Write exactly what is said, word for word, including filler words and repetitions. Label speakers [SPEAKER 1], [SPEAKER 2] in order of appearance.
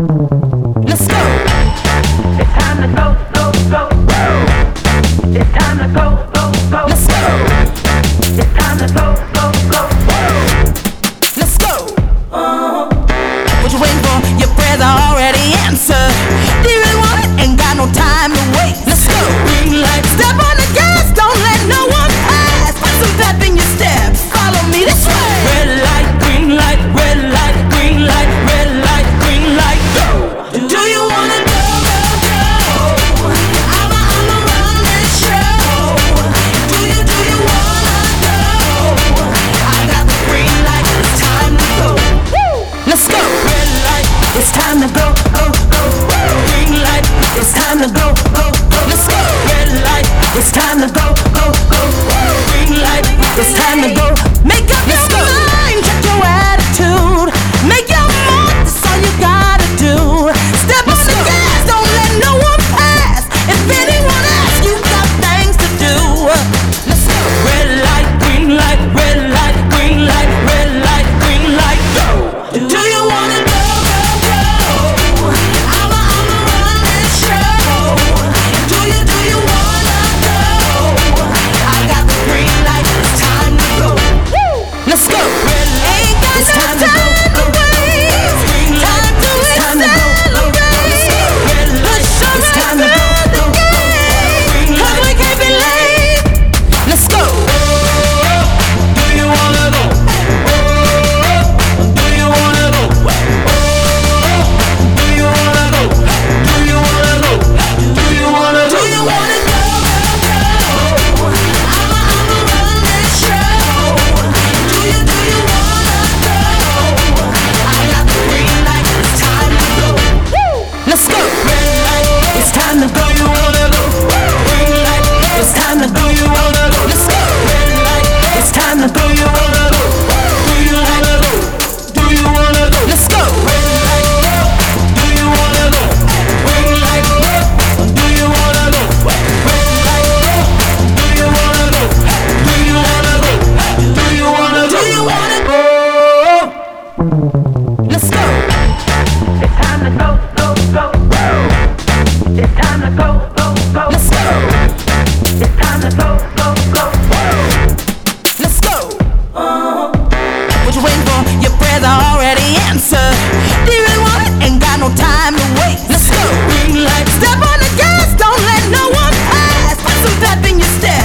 [SPEAKER 1] Let's go. It's time to go, go, go, go. It's time to go, go, go. Let's go. It's time to go, go, go, go. Let's go. Uh-huh. What you waiting for? Your prayers are already answered. Do you really want it? Ain't got no time to wait. Let's go. Green light. Step on the gas. Don't let no one pass. Put some pep in your steps. Follow me this way. Red light, green light, red light, green light, red light, green light. Go. Do you wanna go, go, go? I'ma, I'ma run this show. Do you, do you wanna go? I got the green light. It's time to go. Woo. Let's go. Red light. It's time to go, go, go. Green light. It's time to go, go, go. Let's go. Red light. It's time to go, go, go. Green light. It's time to go. Make up your mind. Check your attitude. Make your mark. That's all you gotta do. Step on the gas. Don't let no one pass. If anyone asks, you got things to do. Let's go. Red light, green light, red light, green light, red light, green light. Go. Do you wanna go, go, go? I'ma, I'ma run this show. Do you, do you wanna go? I got the green light. It's time to go. Woo. Let's go. Red light. Ain't got no time to waste. Green light. Time to accelerate. Push on right through the gate. 'Cause we can't be late. Let's go.
[SPEAKER 2] Do you wanna go? Do you wanna go? Do you wanna go? Do you wanna go? Do you wanna
[SPEAKER 1] Do
[SPEAKER 2] go?
[SPEAKER 1] you wanna go, go, go? I'ma, I'ma run this show. Do you, do you wanna go? I got the green light. It's time to go. Woo. Let's go. Red light. It's time to go.
[SPEAKER 2] Do you wanna go?
[SPEAKER 1] Green light. It's time to go.
[SPEAKER 2] Do you wanna go?
[SPEAKER 1] Let's go. Red light. It's time to go.
[SPEAKER 2] Do you wanna go? Do you wanna go? Do you wanna go?
[SPEAKER 1] Let's go.
[SPEAKER 2] Red light. Do you wanna go? Green light. Do you wanna go? Red light. Do you wanna go? Do you wanna go? Do you wanna
[SPEAKER 1] Do
[SPEAKER 2] go?
[SPEAKER 1] you wanna go?
[SPEAKER 2] Oh.
[SPEAKER 1] Let's go. It's time to go, go, go, go. It's time to go, go, go. Let's go. It's time to go, go, go, go. Let's go. Uh-huh. What you waiting for? Your prayers are already answered. Do you really want it? Ain't got no time to wait. Let's go. Green light. Step on the gas. Don't let no one pass. Put some pep in your step.